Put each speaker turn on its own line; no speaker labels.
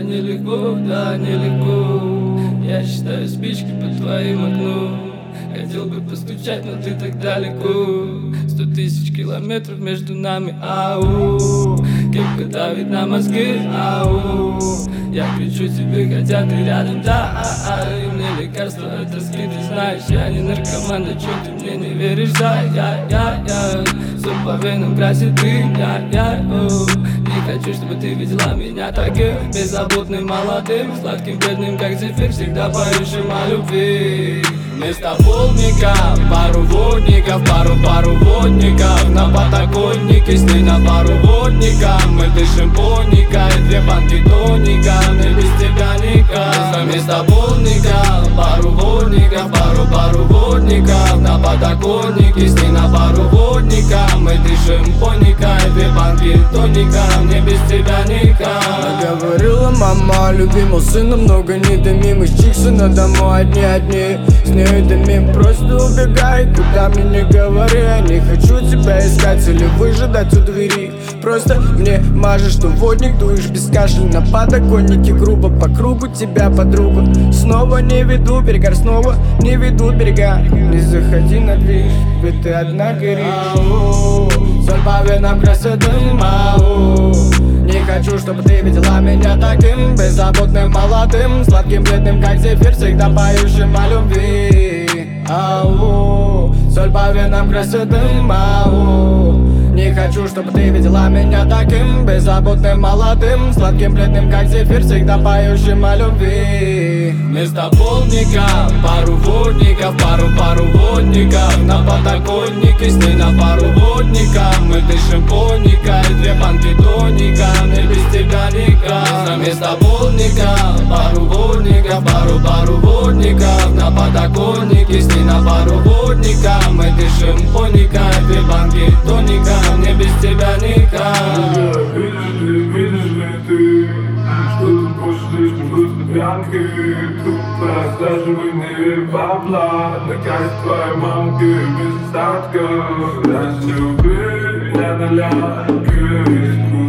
нелегко, да, нелегко. Я считаю спички под твоим окном. Хотел бы постучать, но ты так далеко. 100 тысяч километров между нами, ау. Кепка давит на мозги, ау. Я кричу тебе, хотя ты рядом, да. И мне лекарство от тоски, ты знаешь. Я не наркоман, да чё ты мне не веришь, да. Я все по венам красит дым, я не хочу, чтобы ты видела меня таким беззаботным, молодым, сладким, бедным, как зефир, всегда поющим о любви. Вместо полника пару водников, пару водников. На подоконнике сны на пару водников. Мы дышим поника и 2 банки тоника. Мне без тебя никак. Вместо полника пару водников, пару водников. На подоконнике сны на пару водников. Мы дышим поника и 2 банки тоника. Мне без тебя никак.
Говорила мама, любимого сына много недомимых чиксы, но домой одни. С нею дымим, просто убегай, куда мне не говори. Я не хочу тебя искать или выжидать у двери. Просто мне мажешь, что водник, дуешь без кашля. На подоконнике грубо по кругу тебя, подругу. Снова не веду берега, снова не ведут берега. Не заходи на движ, ведь ты одна горишь. Соль по венам красит дым, не хочу, чтобы ты видела меня таким беззаботным, молодым, сладким, бедным, как зефир, всегда поющим о любви. Соль по венам красит дым, не хочу, чтобы ты видела меня таким беззаботным, молодым, сладким, бледным, как зефир, всегда поющим о любви.
Вместо полника пару водников, пару водников. На подоконнике сны на пару водников. Мы дышим поника и 2 банки тоника. Мне без тебя никак. Вместо полника пару водников, пару водников. На подоконнике сны на пару водников. Мы дышим поника и 2 банки тоника. Мне без тебя никак.
Видишь ли ты, что ты больше слишком грустно пьянки? Тут просаживание бабла, накатит твоя мамка без остатка. Раньше любви я наляг,